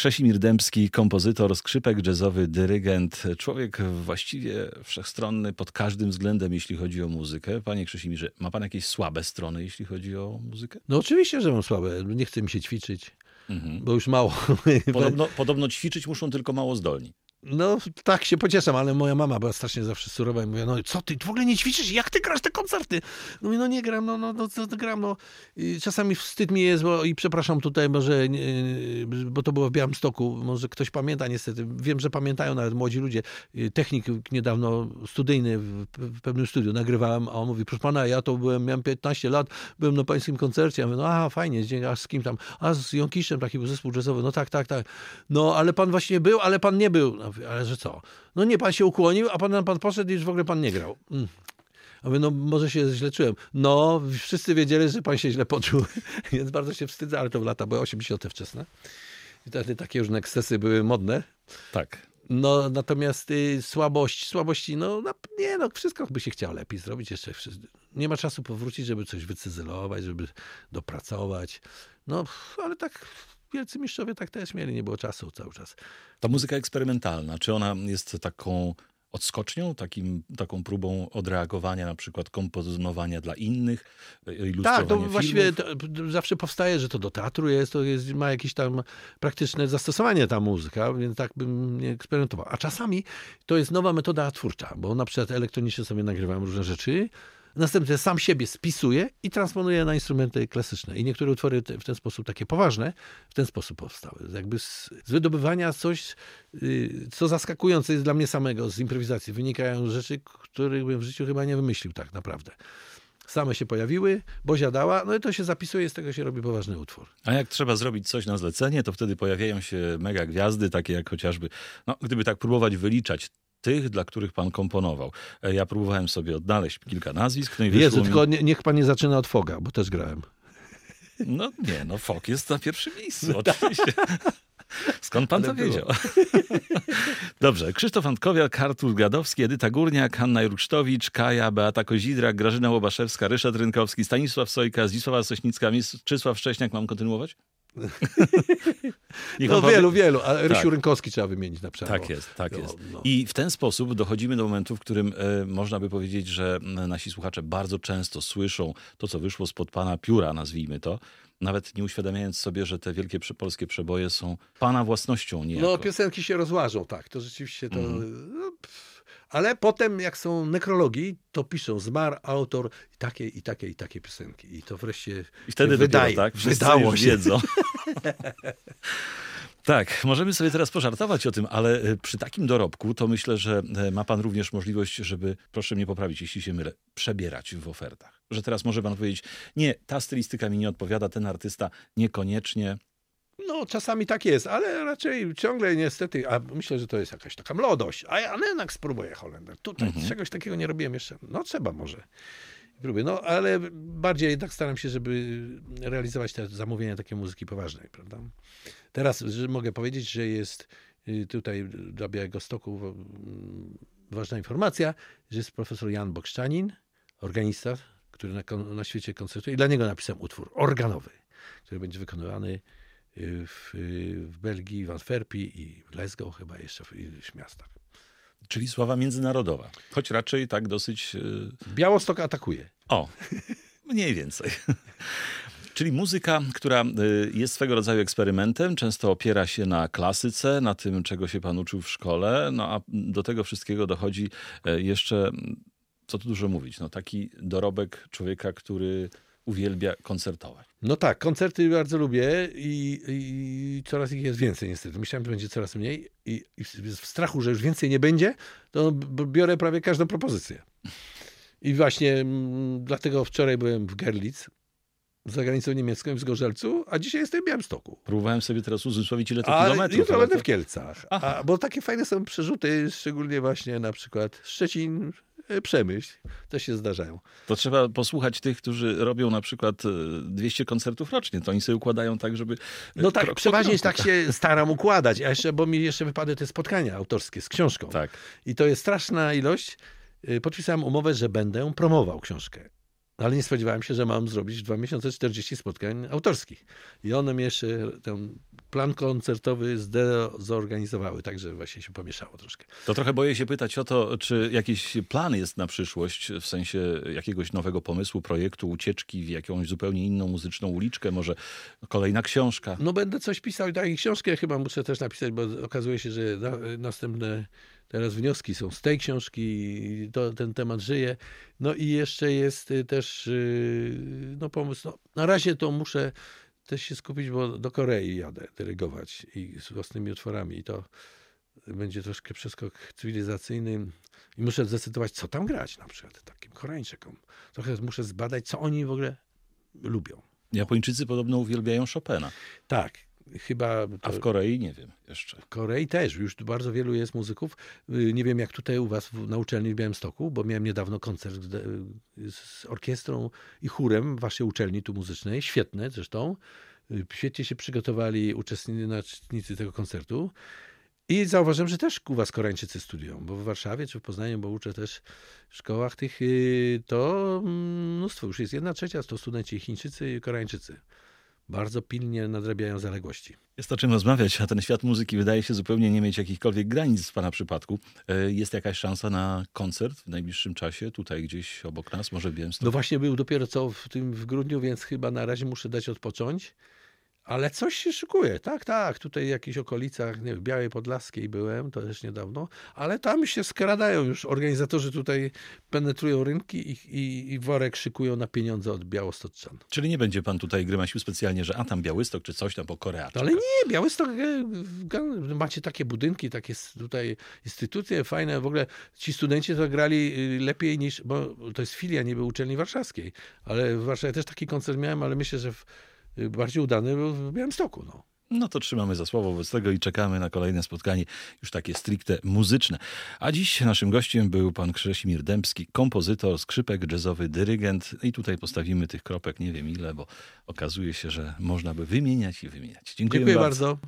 Krzesimir Dębski, kompozytor, skrzypek jazzowy, dyrygent, człowiek właściwie wszechstronny pod każdym względem, jeśli chodzi o muzykę. Panie Krzesimirze, ma pan jakieś słabe strony, jeśli chodzi o muzykę? No oczywiście, że mam słabe. Nie chce mi się ćwiczyć, bo już mało. Podobno ćwiczyć muszą tylko mało zdolni. No tak się pocieszam, ale moja mama była strasznie zawsze surowa i mówiła, no co ty w ogóle nie ćwiczysz? Jak ty grasz te koncerty? Mówię, no nie gram, co ty gram, no. I czasami wstyd mi jest, i przepraszam tutaj, może, bo to było w Białymstoku, może ktoś pamięta niestety, wiem, że pamiętają nawet młodzi ludzie. Technik niedawno studyjny w pewnym studiu nagrywałem, a on mówi, proszę pana, miałem 15 lat, byłem na pańskim koncercie. Ja mówię, no fajnie, a z kim tam? A z Jąkiszem, taki był zespół jazzowy. No tak. No ale pan właśnie był, ale pan nie był. Ale że co? No nie, pan się ukłonił, a pan poszedł i już w ogóle pan nie grał. A mówię, no może się źle czułem. No, wszyscy wiedzieli, że pan się źle poczuł, więc bardzo się wstydzę, ale to w lata były 80. wczesne. I wtedy takie różne ekscesy były modne. Tak. No, natomiast słabości, wszystko by się chciało lepiej zrobić jeszcze. Nie ma czasu powrócić, żeby coś wycyzelować, żeby dopracować. No, ale tak... Wielcy mistrzowie tak też mieli, nie było czasu cały czas. Ta muzyka eksperymentalna, czy ona jest taką odskocznią, taką próbą odreagowania, na przykład kompozynowania dla innych, ilustrowania tak, to filmów? właściwie zawsze powstaje, że to do teatru ma jakieś tam praktyczne zastosowanie ta muzyka, więc tak bym nie eksperymentował. A czasami to jest nowa metoda twórcza, bo na przykład elektronicznie sobie nagrywam różne rzeczy, następnie sam siebie spisuję i transponuję na instrumenty klasyczne. I niektóre utwory w ten sposób, takie poważne, w ten sposób powstały. Jakby z wydobywania coś, co zaskakujące jest dla mnie samego, z improwizacji. Wynikają rzeczy, których bym w życiu chyba nie wymyślił tak naprawdę. Same się pojawiły, Bozia dała, no i to się zapisuje, z tego się robi poważny utwór. A jak trzeba zrobić coś na zlecenie, to wtedy pojawiają się mega gwiazdy, takie jak chociażby, gdyby tak próbować wyliczać, tych, dla których pan komponował. Ja próbowałem sobie odnaleźć kilka nazwisk. No i Jezu, tylko niech pan nie zaczyna od Foga, bo też grałem. Fog jest na pierwszym miejscu, oczywiście. Skąd pan to wiedział? Dobrze. Krzysztof Antkowiak, Artur Gadowski, Edyta Górniak, Hanna Jurksztowicz, Kaja, Beata Kozidrak, Grażyna Łobaszewska, Ryszard Rynkowski, Stanisław Sojka, Zdzisława Sośnicka, Czesław Wcześniak. Mam kontynuować? Wielu, a Rysiu Rynkowski trzeba wymienić na przykład. Tak jest. I w ten sposób dochodzimy do momentu, w którym można by powiedzieć, że nasi słuchacze bardzo często słyszą to, co wyszło spod pana pióra, nazwijmy to, nawet nie uświadamiając sobie, że te wielkie polskie przeboje są pana własnością niejako. No, piosenki się rozłażą, tak. To rzeczywiście to... Ale potem, jak są nekrologii, to piszą, zmarł autor i takie piosenki. I to wreszcie I wtedy wydaje. Tak? Wydało się. Wiedzą. Tak, możemy sobie teraz pożartować o tym, ale przy takim dorobku to myślę, że ma pan również możliwość, żeby, proszę mnie poprawić, jeśli się mylę, przebierać w ofertach. Że teraz może pan powiedzieć, nie, ta stylistyka mi nie odpowiada, ten artysta niekoniecznie. No, czasami tak jest, ale raczej ciągle niestety, a myślę, że to jest jakaś taka młodość. A ja jednak spróbuję Holender. Tutaj czegoś takiego nie robiłem jeszcze. No, trzeba może. Próbuję. No, ale bardziej jednak staram się, żeby realizować te zamówienia takiej muzyki poważnej, prawda? Teraz mogę powiedzieć, że jest tutaj dla Białegostoku ważna informacja, że jest profesor Jan Bokszczanin, organista, który na świecie koncertuje i dla niego napisałem utwór organowy, który będzie wykonywany w Belgii, w Antwerpii i w Glasgow, chyba jeszcze w iluś miastach. Czyli sława międzynarodowa, choć raczej tak dosyć... Białostok atakuje. O, mniej więcej. Czyli muzyka, która jest swego rodzaju eksperymentem, często opiera się na klasyce, na tym, czego się pan uczył w szkole, a do tego wszystkiego dochodzi jeszcze, co tu dużo mówić, taki dorobek człowieka, który uwielbia koncertować. No tak, koncerty bardzo lubię i coraz ich jest więcej niestety. Myślałem, że będzie coraz mniej i w strachu, że już więcej nie będzie, to biorę prawie każdą propozycję. I właśnie dlatego wczoraj byłem w Görlitz, za granicą niemiecką, w Zgorzelcu, a dzisiaj jestem w Białymstoku. Próbowałem sobie teraz uzmysłowić, ile to kilometrów. Jutro będę w Kielcach. Bo takie fajne są przerzuty, szczególnie właśnie na przykład Szczecin, Przemyśl. Też się zdarzają. To trzeba posłuchać tych, którzy robią na przykład 200 koncertów rocznie. To oni sobie układają tak, żeby... No tak, przeważnie tak się staram układać. Bo mi jeszcze wypadły te spotkania autorskie z książką. Tak. I to jest straszna ilość. Podpisałem umowę, że będę promował książkę. Ale nie spodziewałem się, że mam zrobić w 2 miesiące 40 spotkań autorskich. I one mi jeszcze ten plan koncertowy zorganizowały, także właśnie się pomieszało troszkę. To trochę boję się pytać o to, czy jakiś plan jest na przyszłość, w sensie jakiegoś nowego pomysłu, projektu, ucieczki w jakąś zupełnie inną muzyczną uliczkę, może kolejna książka? No będę coś pisał i taką książkę chyba muszę też napisać, bo okazuje się, że następne teraz wnioski są z tej książki i ten temat żyje. No i jeszcze jest też pomysł. No, na razie to muszę też się skupić, bo do Korei jadę dyrygować i z własnymi utworami. I to będzie troszkę przeskok cywilizacyjny. I muszę zdecydować, co tam grać na przykład takim Koreańczykom. Trochę muszę zbadać, co oni w ogóle lubią. Japończycy podobno uwielbiają Chopina. Tak. Chyba A w Korei nie wiem jeszcze. W Korei też. Już bardzo wielu jest muzyków. Nie wiem, jak tutaj u was na uczelni w Białymstoku, bo miałem niedawno koncert z orkiestrą i chórem w waszej uczelni tu muzycznej. Świetne zresztą. Świetnie się przygotowali uczestnicy tego koncertu. I zauważyłem, że też u was Koreańczycy studiują, bo w Warszawie czy w Poznaniu, bo uczę też w szkołach tych, to mnóstwo. Już jest 1/3 to studenci Chińczycy i Koreańczycy. Bardzo pilnie nadrabiają zaległości. Jest o czym rozmawiać, a ten świat muzyki wydaje się zupełnie nie mieć jakichkolwiek granic w pana przypadku. Jest jakaś szansa na koncert w najbliższym czasie, tutaj gdzieś obok nas, może w Białymstoku? No właśnie był dopiero co w grudniu, więc chyba na razie muszę dać odpocząć. Ale coś się szykuje, tak. Tutaj w jakichś okolicach, nie, w Białej Podlaskiej byłem, to też niedawno, ale tam się skradają już. Organizatorzy tutaj penetrują rynki i worek szykują na pieniądze od białostoczan. Czyli nie będzie pan tutaj grymasił specjalnie, że tam Białystok czy coś tam po Koreaczkach. Ale nie, Białystok, macie takie budynki, takie tutaj instytucje fajne. W ogóle ci studenci to grali lepiej niż, bo to jest filia niby uczelni warszawskiej, ale w Warszawie też taki koncert miałem, ale myślę, że bardziej udany był w Białymstoku. No to trzymamy za słowo wobec tego i czekamy na kolejne spotkanie, już takie stricte muzyczne. A dziś naszym gościem był pan Krzesimir Dębski, kompozytor, skrzypek, jazzowy dyrygent. I tutaj postawimy tych kropek nie wiem ile, bo okazuje się, że można by wymieniać i wymieniać. Dziękuję bardzo.